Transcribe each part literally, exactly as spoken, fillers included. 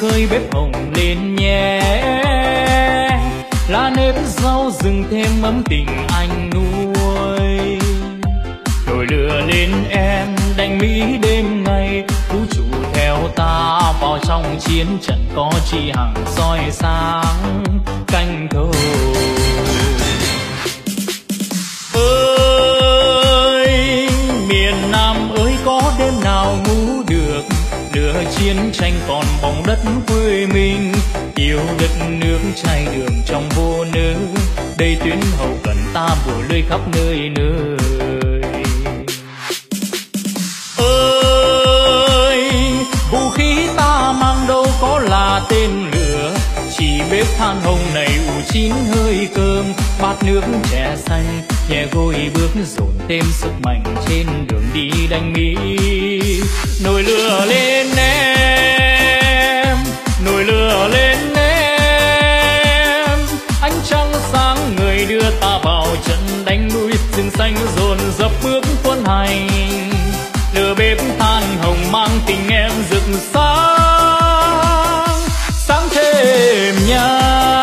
ơi bếp hồng lên nhé, lá nếp rau rừng thêm ấm tình anh nuôi. Nồi lửa lên em đánh mỹ đêm ngày, vũ trụ theo ta vào trong chiến trận, có chi hàng soi sáng canh thâu. Ơi miền Nam ơi có đêm nào ngủ được, lửa chiến tranh còn bóng đất quê mình, yêu đất nước trai đường trong vô nơ, đây tuyến hậu cần ta bùa lưới khắp nơi nơi. Ơi vũ khí ta mang đâu có là tên lửa, chỉ bếp than hồng này ủ chín hơi cơm, bát nước chè xanh nhẹ gối bước dồn thêm sức mạnh trên đường đi đánh Mỹ. Nồi lửa lên em, nồi lửa lên em, ánh trăng sáng người đưa ta vào trận đánh núi rừng xanh dồn dập bước quân hành. Lửa bếp than hồng mang tình em rực sáng, sáng thêm nha.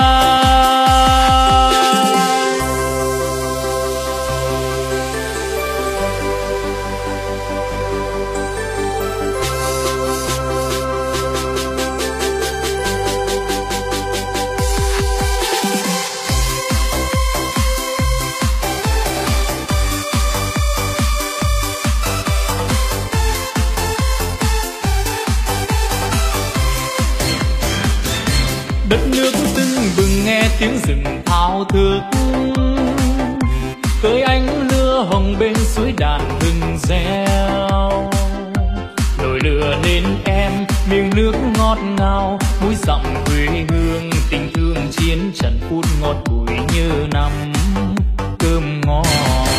Đất nước tưng bừng nghe tiếng rừng thao thức, cưới ánh lửa hồng bên suối đàn rừng reo. Nồi lửa lên em miếng nước ngọt ngào, mũi dặm quê hương tình thương chiến trận phút ngọt bùi như năm cơm ngon.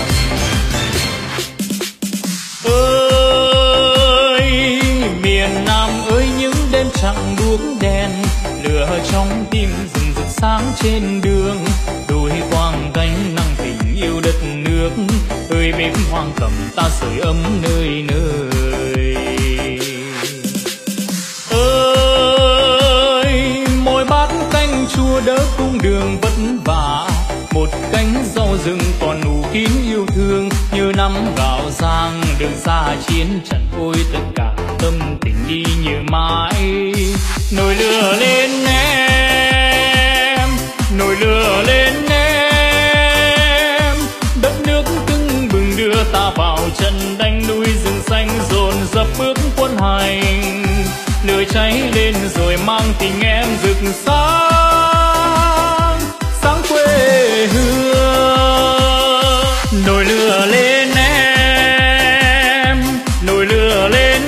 Ơi miền Nam ơi những đêm trăng đuốc đèn, lửa trong tim rừng rực sáng trên đường, đôi quang gánh nặng tình yêu đất nước, ơi bếp hoang cầm ta sưởi ấm nơi nơi. Ơi mỗi bát canh chua đỡ cung đường vất vả, một cánh rau rừng còn nụ kín yêu thương, như năm gạo giang đường xa chiến trận, ôi tất cả tâm tình đi như mãi. Nồi lửa lên em, nồi lửa lên em, đất nước tưng bừng đưa ta vào trận đánh núi rừng xanh dồn dập bước quân hành. Lửa cháy lên rồi mang tình em rực sáng, sáng quê hương. Nồi lửa lên em, nồi lửa lên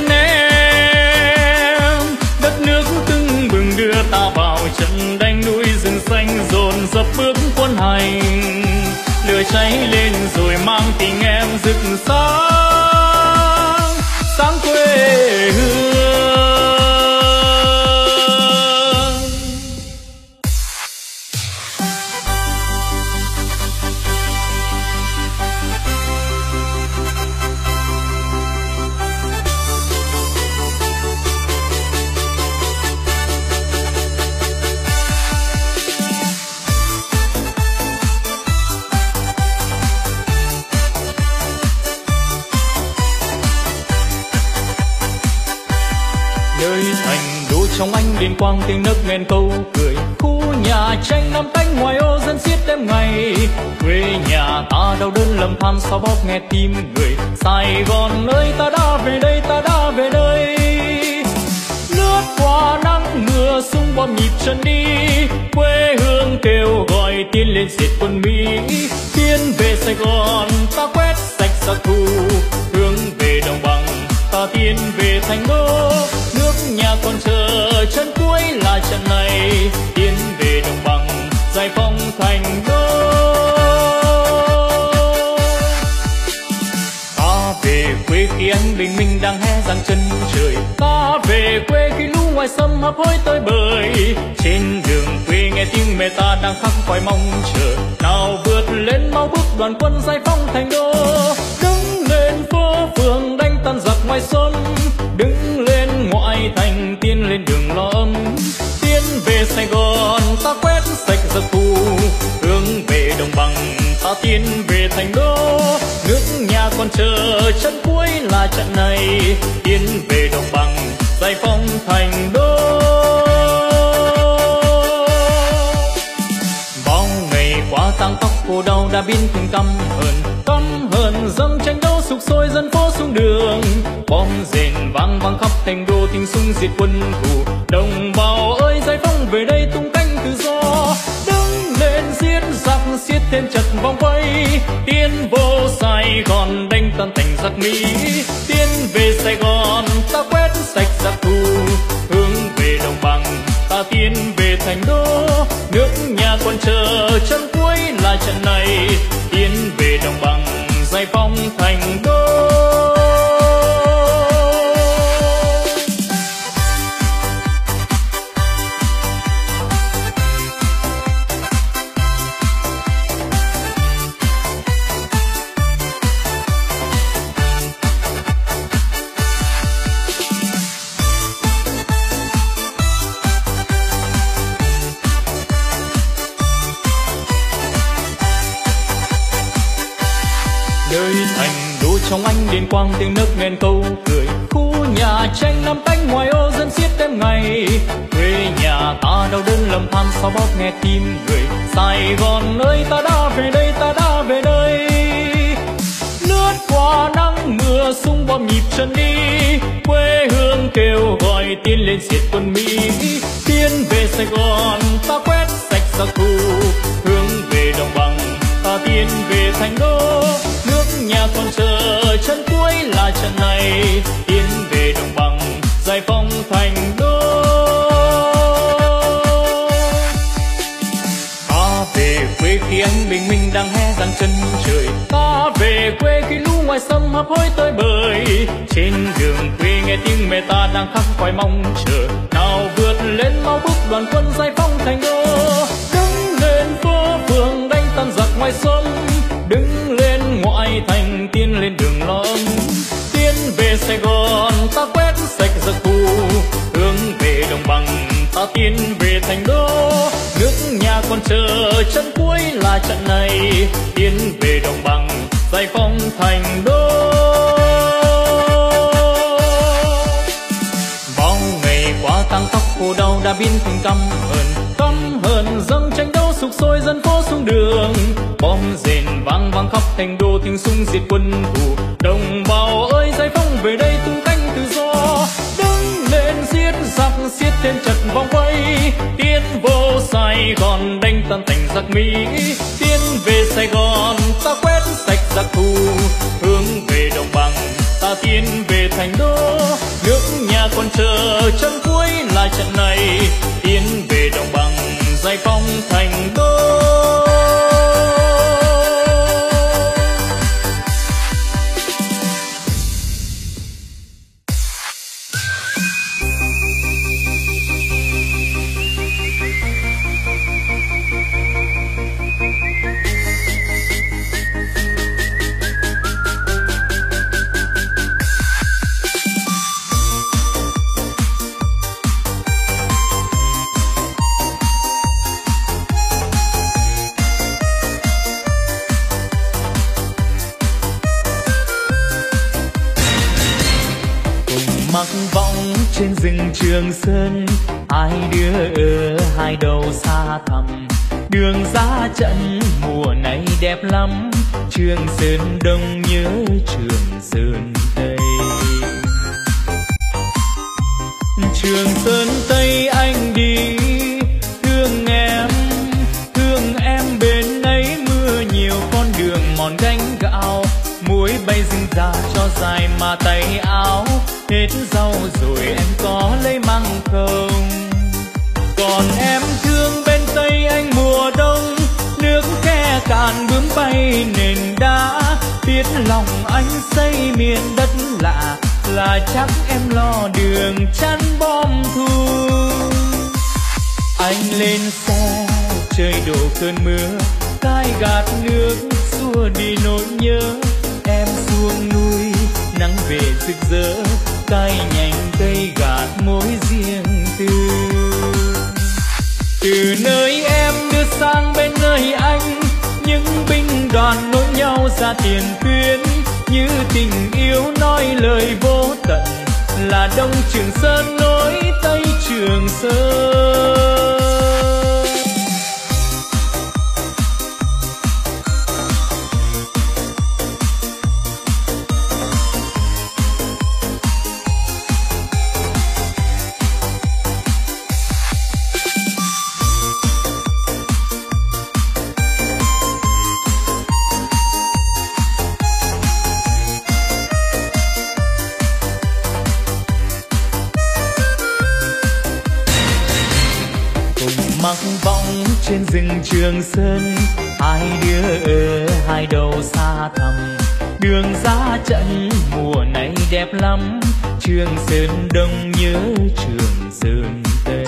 em, đất nước tưng bừng đưa ta vào trận đánh núi rừng xanh dồn dập bước quân hành. Lửa cháy lên rồi mang tình em rực sáng, sáng quê hương. Trong anh liên quang tiếng nấc nghẹn câu cười, khu nhà tranh năm cánh ngoài ô dân xiết đêm ngày. Quê nhà ta đau đớn lầm than sao bóp nghe tim người, Sài Gòn ơi ta đã về đây, ta đã về đây. Lướt qua nắng mưa sung bom nhịp chân đi, quê hương kêu gọi tiến lên diệt quân Mỹ. Tiến về Sài Gòn ta quét sạch giặc thù, hướng về đồng bằng ta tiến về thành đô. Nước nhà còn chờ chân cuối là trận này, tiến về đồng bằng giải phóng thành đô. Ta về quê khi anh bình minh đang hé giang chân trời, ta về quê khi lũ ngoài sông hấp hối tới bời. Trên đường quê nghe tiếng mẹ ta đang khắc khoải mong chờ, nào vượt lên mau bước đoàn quân giải phóng thành đô. Đứng lên phố phường đánh tan giặc ngoài sông, đứng lên ngoại thành tiến lên đường lo ấm. Sài Gòn ta quét sạch giặc thù, hướng về đồng bằng ta tiến về thành đô. Nước nhà còn chờ chân cuối là trận này, tiến về đồng bằng giải phóng thành đô. Bao ngày qua tang tóc cô đau đã biến thành căm hờn, căm hờn dâng tranh đấu sục sôi dân phố xuống đường. Bom rền vang vang khắp thành đô, tiếng súng diệt quân thù. Đồng bào ơi giải phóng về đây tung cánh tự do, đứng lên giết giặc xiết thêm chặt vòng vây. Tiến vô Sài Gòn đánh tan thành giặc Mỹ, tiến về Sài Gòn ta quét sạch giặc thù, hướng về đồng bằng ta tiến về thành đô. Nước nhà còn chờ chân cuối là trận này, tiến về đồng bằng giải phóng thành đô. Trong ánh đèn quang tiếng nấc nghẹn câu cười, khu nhà tranh năm cánh ngoài ô dân xiết đêm ngày. Quê nhà ta đau đớn lầm than sao bóp nghe tim người. Sài Gòn ơi ta đã về đây, ta đã về đây. Lướt qua nắng mưa súng bom nhịp chân đi, quê hương kêu gọi tiến lên diệt quân Mỹ. Tiến về Sài Gòn ta quét sạch giặc thù, hướng về đồng bằng ta tiến về thành đô. Nước nhà còn chờ chân cuối là trận này, tiến về đồng bằng giải phóng thành đô. Ta về quê khi ánh bình minh đang hé dang chân trời, ta về quê khi lũ ngoài sông hấp hối tới bời. Trên đường quê nghe tiếng mẹ ta đang khắc khoải mong chờ, nào vượt lên mau bước đoàn quân giải phóng thành đô. Đứng lên phố phường đánh tan giặc ngoài sông, đứng lên ngoại thành tiến lên đường lo ấm. Tiến về Sài Gòn ta quét sạch giặc thù, hướng về đồng bằng ta tiến về thành đô. Nước nhà còn chờ chân cuối là trận này, tiến về đồng bằng giải phóng thành đô. Bao ngày qua tang tóc khô đau đã biến thành căm hờn, căm hờn dâng tranh đấu sục sôi dân phố xuống đường. Bom rền vang vang khắp thành đô, tiếng súng diệt quân thù. Đồng bào ơi giải phóng về đây tung cánh tự do, đứng lên giết giặc xiết thêm chặt vòng vây. Tiến vô Sài Gòn đánh tan thành giặc Mỹ, tiến về Sài Gòn ta quét sạch giặc thù, hướng về đồng bằng ta tiến về thành đô. Nước nhà còn chờ chân cuối là trận này, tiến về đồng bằng giải phóng thành đô. mặc vọng trên rừng Trường Sơn, hai đứa ở hai đầu xa thẳm. Đường ra trận mùa này đẹp lắm, Trường Sơn Đông nhớ Trường Sơn Tây. Trường Sơn Tây anh đi, thương em, thương em bên ấy mưa nhiều con đường mòn gánh gạo. Muối bay rừng ra cho dài mà tay áo, hết rau rồi em có lấy măng không? Còn em thương bên Tây anh mùa đông, nước khe cạn bướm bay nền đá. Biết lòng anh xây miền đất lạ, là chắc em lo đường chắn bom thu. Anh lên xe trời đổ cơn mưa, cai gạt nước xua đi nỗi nhớ. Em xuống núi nắng về rực rỡ, cay nhành cây gạt mối riêng tư. Từ nơi em đưa sang bên nơi anh, những binh đoàn nối nhau ra tiền tuyến. Như tình yêu nói lời vô tận, là Đông Trường Sơn nối Tây Trường Sơn. Mặc vọng trên rừng Trường Sơn, hai đứa ở hai đầu xa thẳm. Đường ra trận mùa này đẹp lắm, Trường Sơn Đông nhớ Trường Sơn Tây.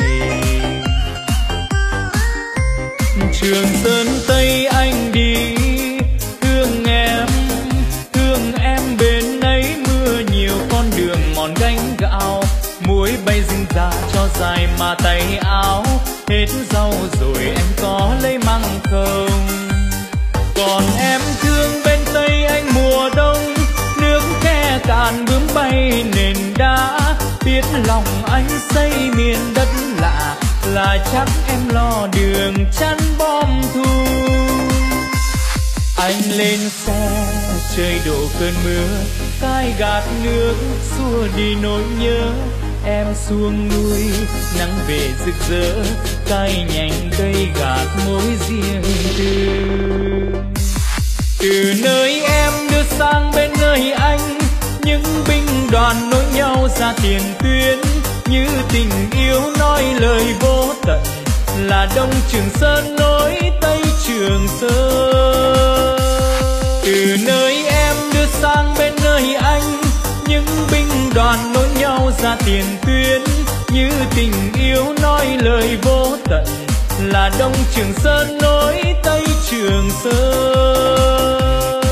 Trường Sơn Tây anh đi, thương em, thương em bên ấy. Mưa nhiều con đường mòn gánh gạo, muối bay rinh ra cho dài mà tay áo. Hết rau rồi em có lấy măng không? Còn em thương bên Tây anh mùa đông, nước khe cạn bướm bay nền đá. Biết lòng anh xây miền đất lạ, là chắc em lo đường chắn bom thu. Anh lên xe trời đổ cơn mưa, cai gạt nước xua đi nỗi nhớ. Em xuống núi nắng về rực rỡ, cay nhành cây gạt mối riêng tư. Từ nơi em đưa sang bên nơi anh, những binh đoàn nối nhau ra tiền tuyến. Như tình yêu nói lời vô tận, là Đông Trường Sơn nối Tây Trường Sơn. Từ nơi em đưa sang bên nơi anh, những binh đoàn nối nhau ra tiền tuyến. Như tình yêu nói lời vô tận, là Đông Trường Sơn nối Tây Trường Sơn.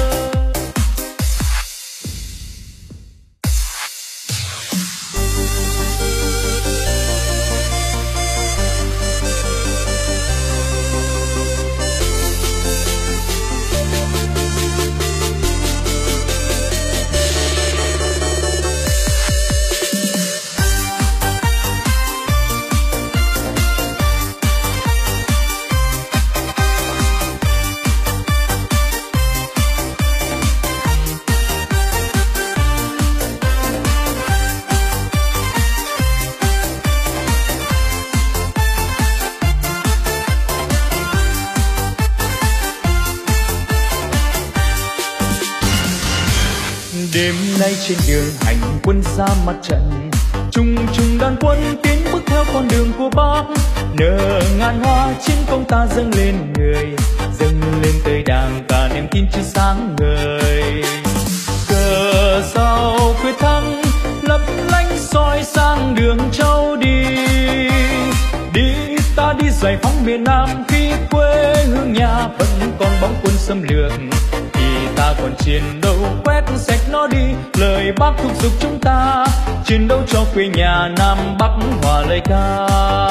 Đêm nay trên đường hành quân ra mặt trận, chung chung đoàn quân tiến bước theo con đường của Bắc. Nở ngàn hoa chiến công ta dâng lên người, dâng lên tới đàng cả niềm tin chưa sáng ngời. Cờ sao quyết thắng lấp lánh soi sang đường châu đi. Đi ta đi giải phóng miền Nam, khi quê hương nhà vẫn còn bóng quân xâm lược. Ta còn chiến đấu quét sạch nó đi, lời Bác thúc giục chúng ta chiến đấu cho quê nhà Nam Bắc hòa lời ca.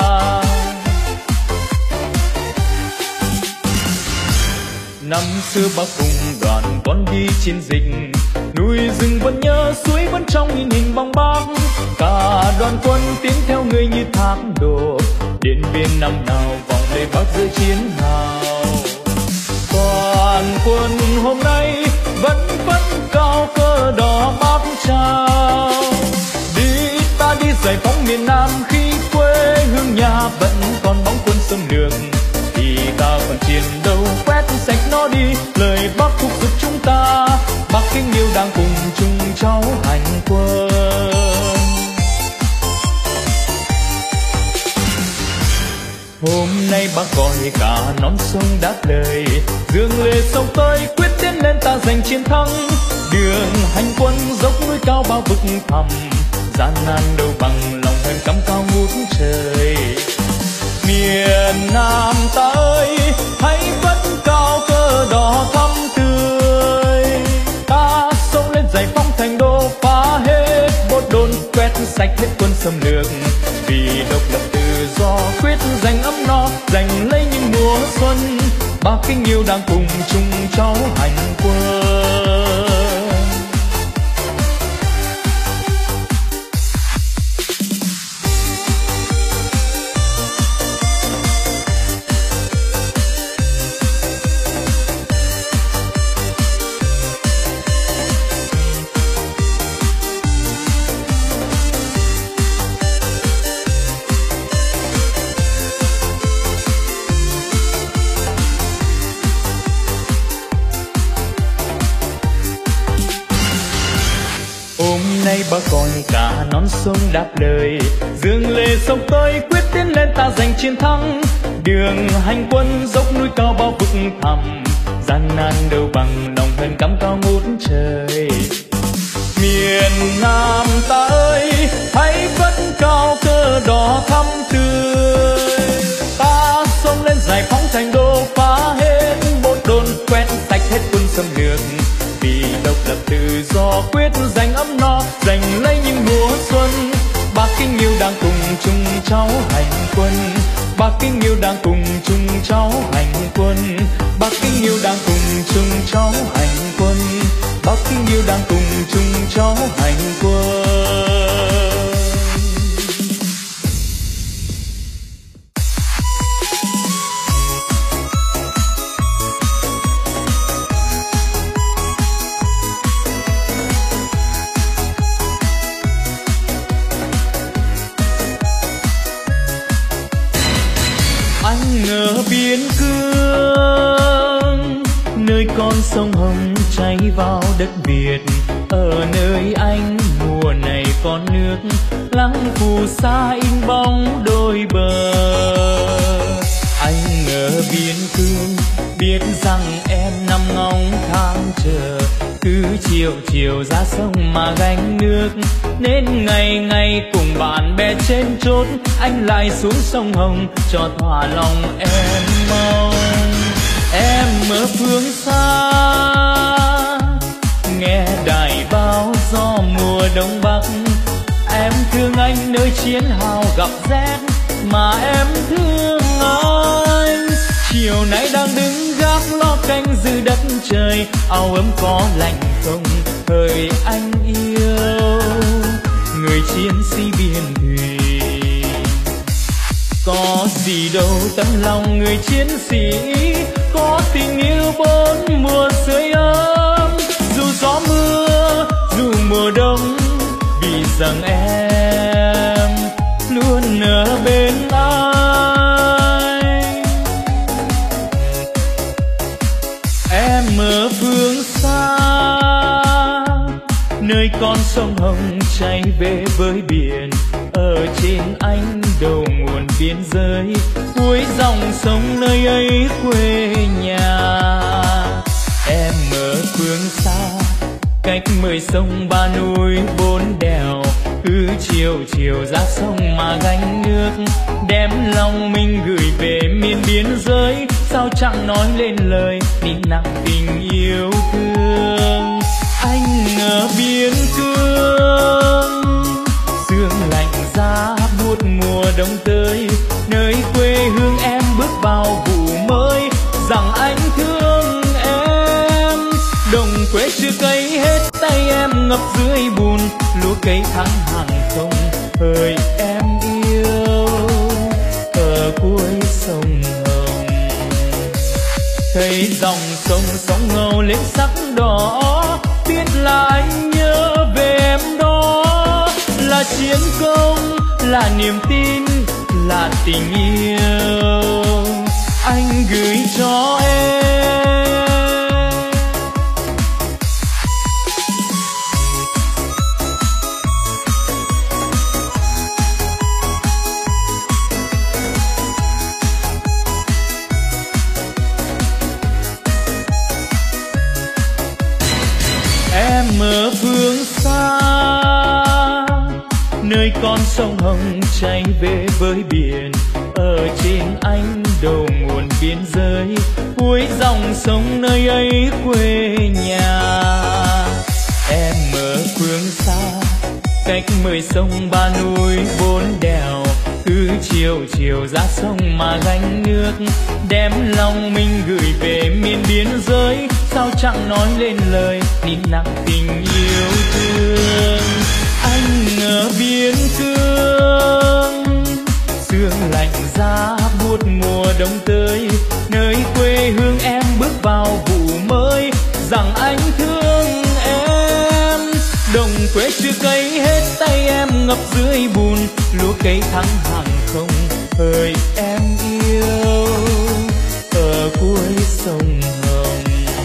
Năm xưa Bác cùng đoàn con đi chiến dịch, núi rừng vẫn nhớ, suối vẫn trong in hình bóng Bác. Cả đoàn quân tiến theo người như thác đổ, Điện Biên năm nào vòng lời Bác giữa chiến nào. Toàn quân hôm nay vẫn vẫn cao cờ đỏ Bác trao. Đi ta đi giải phóng miền Nam, khi quê hương nhà vẫn còn bóng quân xâm lược. Thì ta còn chiến đấu quét sạch nó đi, lời Bác thúc giục chúng ta. Bác kính yêu đang cùng chung cháu hành quân. Hôm nay Bác gọi cả non sông đáp lời, dương lệ sông tới quyết tiến lên ta giành chiến thắng. Đường hành quân dốc núi cao bao vực thẳm, gian nan đâu bằng lòng hân cắm cao ngút trời. Miền Nam ta ơi, hãy vẫn cao cờ đỏ thắm tươi. Ta xông lên giải phóng thành đô, phá hết bốt đồn, quét sạch hết quân xâm lược. Vì độc lập tự do, quyết giành ấm no, giành lấy những mùa xuân. Ba kính yêu đang cùng chung cháu hành quân. Bác coi cả non sông đáp lời, dương lệ sông tới quyết tiến lên ta giành chiến thắng. Đường hành quân dốc núi cao bao vực thẳm, gian nan đâu bằng lòng hân cắm cao ngút trời. Miền Nam ta ơi, hãy phất cao cờ đỏ thắm tươi. Ta xông lên giải phóng thành đô, phá hết bốt đồn, quét sạch hết quân xâm lược. Vì độc lập tự do, quyết giành ấm no, giành lấy những mùa xuân. Ba kính yêu đang cùng chung cháu hành quân. Ba kính yêu đang cùng chung cháu hành quân. Ba kính yêu đang cùng chung cháu hành quân. Ba kính yêu đang cùng chung cháu hành quân. Ở biên cương, nơi con sông Hồng chảy vào đất Việt. Ở nơi anh mùa này con nước lắng phù sa in bóng đôi bờ. Anh ở biên cương biết rằng em nằm ngóng tháng chờ, cứ chiều chiều ra sông mà gánh nước. Nên ngày ngày cùng bạn bè trên chốt, anh lại xuống sông Hồng cho thỏa lòng em mong. Em ở phương xa nghe đài báo gió mùa đông bắc, em thương anh nơi chiến hào gặp rét mà em thương anh. Chiều nay đang đứng gác lo canh giữ đất trời, áo ấm có lạnh không hỡi anh yêu, người chiến sĩ biên thùy. Có gì đâu tấm lòng người chiến sĩ, có tình yêu bốn mùa sưởi ấm. Dù gió mưa dù mùa đông, vì rằng em luôn ở bên anh. Em ở phương xa nơi con sông Hồng chảy về với biển. Ở trên anh đầu nguồn biên giới, cuối dòng sông nơi ấy quê nhà. Em ở phương xa cách mười sông ba núi bốn đèo, cứ chiều chiều ra sông mà gánh nước. Đem lòng mình gửi về miền biên giới, sao chẳng nói lên lời nín nặng tình yêu thương. Anh ở biên cương, sương lạnh giá buốt mùa đông tới, nơi quê hương em bước vào vụ mới. Rằng anh thương em, đồng quê chưa cấy hết, tay em ngập dưới bùn. Lúa cây tháng hàng không hỡi em yêu, ở cuối sông Hồng. Thấy dòng sông sóng ngầu lên sắc đỏ, biết là anh nhớ về em đó. Là chiến công, là niềm tin, là tình yêu anh gửi cho em. Em ở phương xa nơi con sông Hồng chảy về với biển. Ở trên anh đầu nguồn biên giới, cuối dòng sông nơi ấy quê nhà. Em ở phương xa cách mười sông ba núi bốn đèo, cứ cứ chiều chiều ra sông mà gánh nước, đem lòng mình gửi về miền biên giới. Sao chẳng nói lên lời nín nặng tình yêu thương. Anh ở biên cương, sương lạnh giá buốt mùa đông tới, nơi quê hương em bước vào vụ mới. Rằng anh thương em, đồng quê chưa cấy hết tay em ngập dưới bùn, lúa cây thắng hàng không hỡi em yêu ở cuối sông Hồng.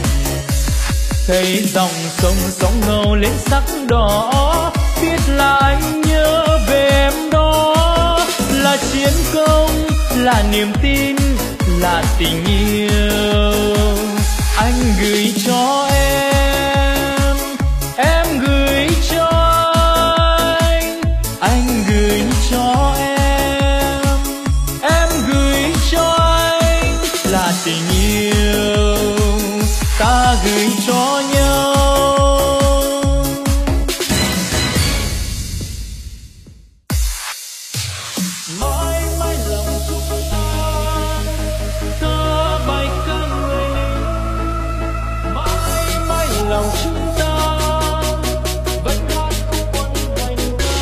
Thấy dòng sông sóng ngầu lên sắc đỏ, biết là anh nhớ về em đó. Là chiến công, là niềm tin, là tình yêu anh gửi cho em, em gửi cho anh, anh gửi cho em, em gửi cho anh. Là tình yêu ta gửi cho nhau. Mãi mãi lòng chúng ta, ta bay ca người lính. Mãi mãi lòng chúng ta vẫn hát khúc quân hành ca.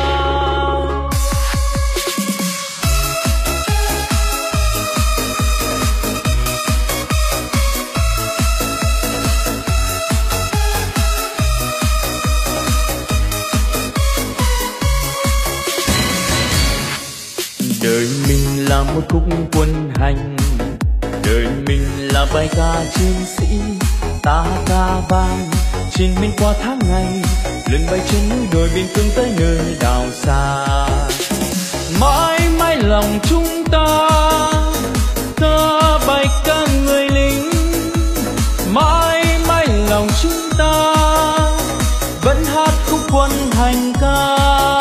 Đời mình là một khúc quân hành, đời mình là bài ca chiến sĩ. Ta ca vang trên mình qua tháng ngày, lần bay trên núi đồi biên cương tới nơi đảo xa. Mãi mãi lòng chúng ta, ta bài ca người lính. Mãi mãi lòng chúng ta vẫn hát khúc quân hành ca.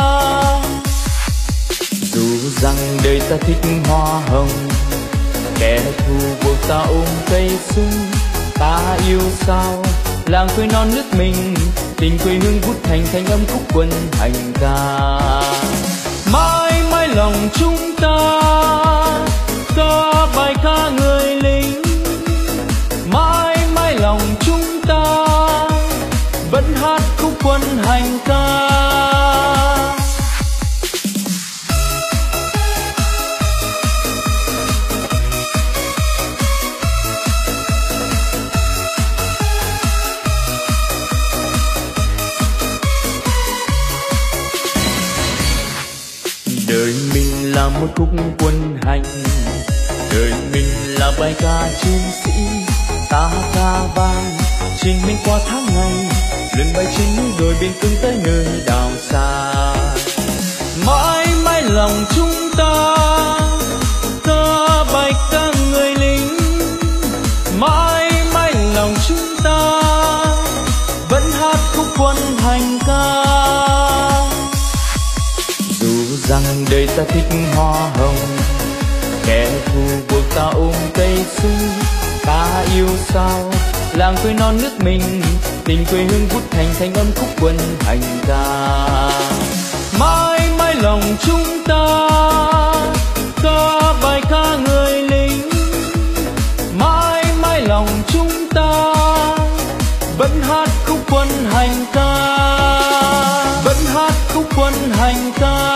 Dù rằng đời ta thích hoa hồng, kẻ thù buộc ta ôm cây sung. Ta yêu sao làng quê non nước mình, tình quê hương vút thành thanh âm khúc quân hành ca. Mãi mãi lòng chúng ta, ta bài ca người lính. Mãi mãi lòng chúng ta vẫn hát khúc quân hành ca. Đời mình là một khúc quân hành, đời mình là bài ca chiến sĩ. Ta ca vang trên mình qua tháng ngày, lần bay trên núi đồi biên cương tới nơi đảo xa. Mãi mãi lòng chúng ta, ta bài ca người lính. Mãi mãi lòng chúng ta vẫn hát khúc quân hành ca. Dù rằng đời ta thích hoa hồng, kẻ thù buộc ta ôm cây sung. Ta yêu sao làng quê non nước mình, tình quê hương vút thành thanh âm khúc quân hành ca. Mãi mãi lòng chúng ta, ta bài ca người lính. Mãi mãi lòng chúng ta vẫn hát khúc quân hành ca, vẫn hát khúc quân hành ca.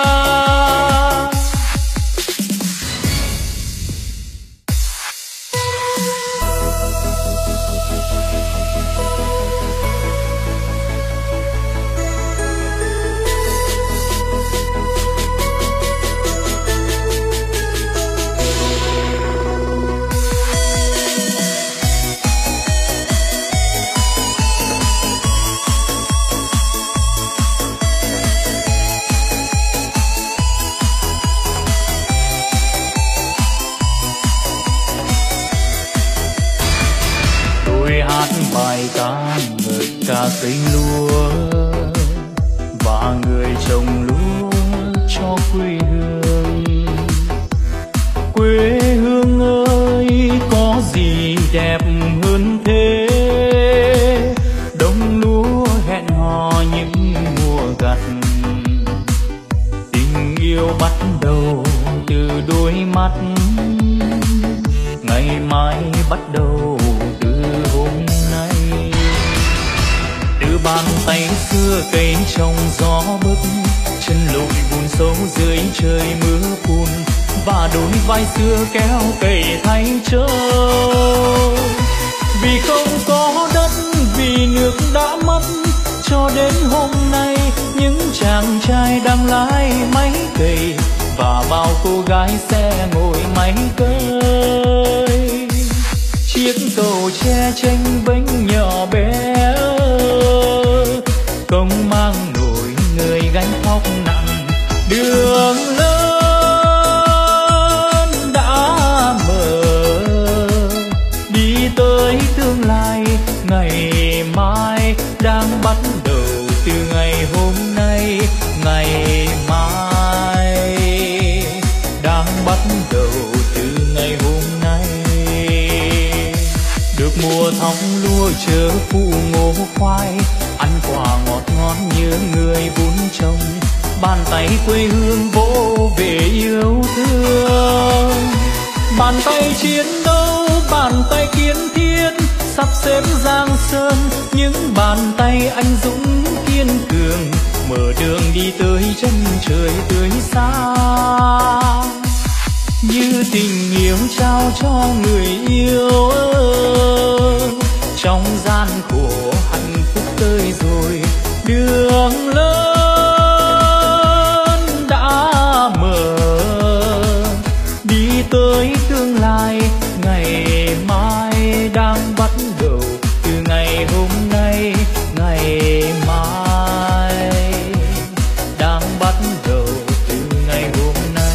Bài ca ngợi ca cây lúa và người trồng lúa cho quê hương. Quê hương ơi có gì đẹp hơn thế, đông lúa hẹn hò những mùa gặt. Tình yêu bắt đầu mắt. Ngày mai bắt đầu từ hôm nay, từ bàn tay xưa cây trong gió bấc, chân lội bùn sâu dưới trời mưa phùn, và đôi vai xưa kéo cày thay trơ. Vì không có đất, vì nước đã mất, cho đến hôm nay những chàng trai đang lái máy cày, và bao cô gái sẽ ngồi máy cơi. Chiếc cầu tre chênh vênh nhỏ bé, không mang nổi người gánh vác nặng. Đường lớn đã mở, đi tới tương lai. Ngày mai đang bắt đầu từ ngày hôm nay. Ngày mai đang bắt đầu từ ngày hôm nay. Được mùa thóc lúa chớ phụ ngô khoai, ăn quả ngọt ngon như người vun trồng. Bàn tay quê hương vỗ về yêu thương, bàn tay chiến đấu, bàn tay kiến thiên, sắp xếp giang sơn. Những bàn tay anh dũng kiên cường, mở đường đi tới chân trời tươi sáng. Như tình yêu trao cho người yêu, trong gian khổ hạnh phúc tới rồi. Đường lớn đã mở, đi tới tương lai. Ngày mai đang bắt đầu từ ngày hôm nay. Ngày mai đang bắt đầu từ ngày hôm nay.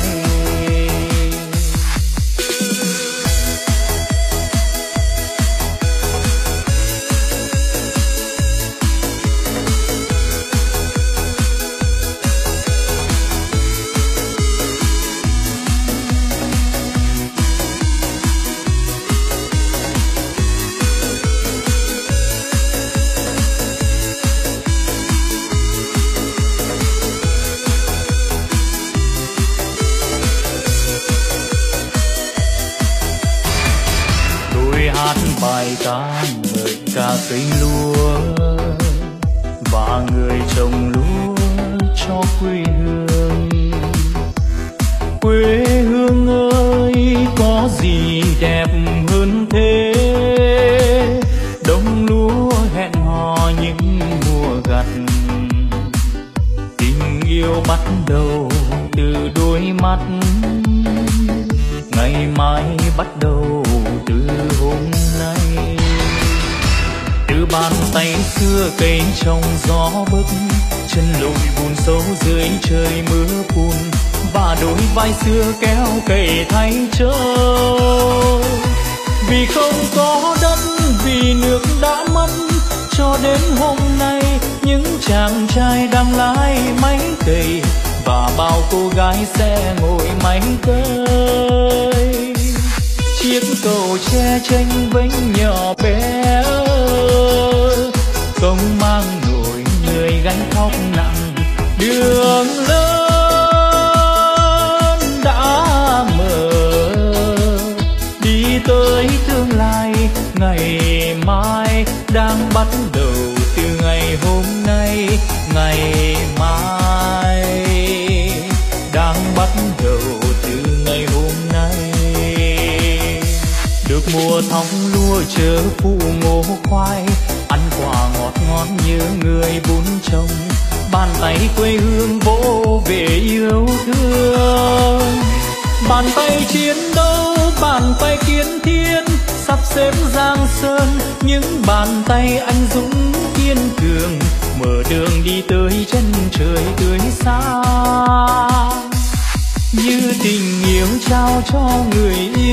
Bài ca ngợi ca cây lúa, và người trồng lúa cho quê hương. Quê hương ơi, có gì đẹp hơn thế? Đồng lúa hẹn hò những mùa gặt, tình yêu bắt đầu từ đôi mắt. Ngày mai bắt đầu từ hôm nay, từ bàn tay xưa cây trong gió bấc, chân lội bùn sâu dưới trời mưa phùn, và đôi vai xưa kéo cày thay trơ. Vì không có đất, vì nước đã mất, cho đến hôm nay những chàng trai đang lái máy cày, và bao cô gái sẽ ngồi máy cơi. Chiếc cầu tre chênh vênh nhỏ bé, không mang nổi người gánh vác nặng. Đường lớn đã mở, đi tới tương lai. Ngày mai đang bắt đầu từ ngày hôm nay. Ngày mai đang bắt đầu từ ngày hôm nay. Được mùa thóc lúa chớ phụ ngô khoai, ăn quả ngọt ngon như người vun trồng. Bàn tay quê hương vỗ về yêu thương, bàn tay chiến đấu, bàn tay kiến thiên, sắp xếp giang sơn. Những bàn tay anh dũng kiên cường, mở đường đi tới chân trời tươi sáng. Như tình yêu trao cho người